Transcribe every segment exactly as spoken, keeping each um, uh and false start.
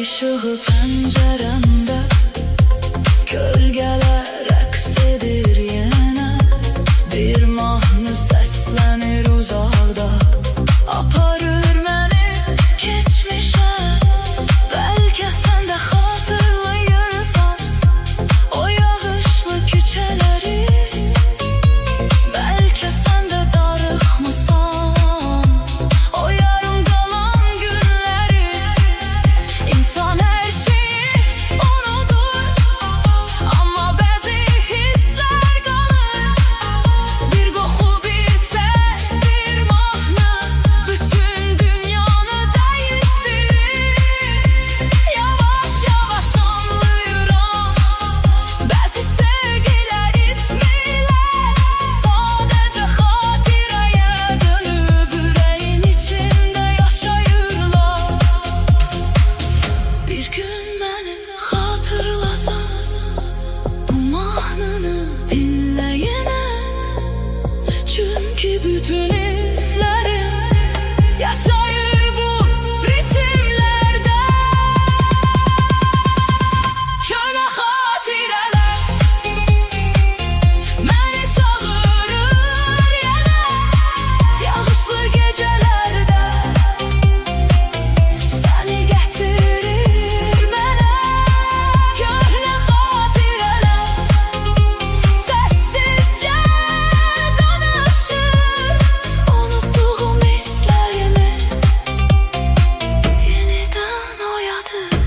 ışığı penceremde, gölgeler eksedir yine. Bir mahnı seslenir uzakda, aparır məni geçmişe. Belki sen de hatırlayırsan o yağışlı küçeleri. Belki sen de darıxmısan o yarım kalan günleri. İnsan her şeyi unutur ama bazı hisler kalır. Bir koku, bir ses, bir mahnı bütün dünyanı değiştirir. Yavaş yavaş anlıyorum, bazı sevgiler itmirler. Sadece hatıraya dönüp yüreğin içinde yaşayırlar. Bir gün beni hatırlasan bu mahnını dinleyene. Çünkü bütün hislerim yaşayır bu ritimlerde. Köhne xatirələr məni çağırır yenə. Yağışlı gecələrdə səni gətirir mənə. Köhne xatirələr səssizcə danışır, unutduğum hislərimi yenidən oyadır.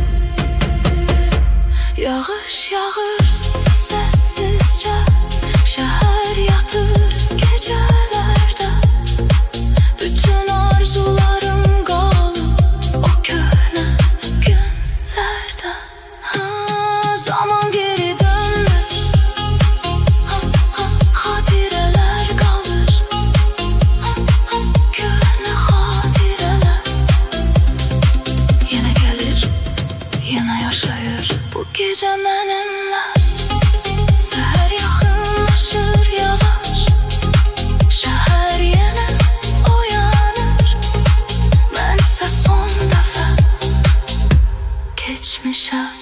Yağış yağır səssizcə, şəhər yatır gecələrdə. Bütün arzularım qalıb o köhnə günlərdə. Ha, zaman geri dönmür, ha, ha, xatirələr qalır. Ha, ha, köhnə xatirələr yenə gəlir, yenə yaşayır bu gecə mənimlə. Səhər yaxınlaşır yavaş, şəhər yenə oyanır. Mən isə son dəfə keçmişə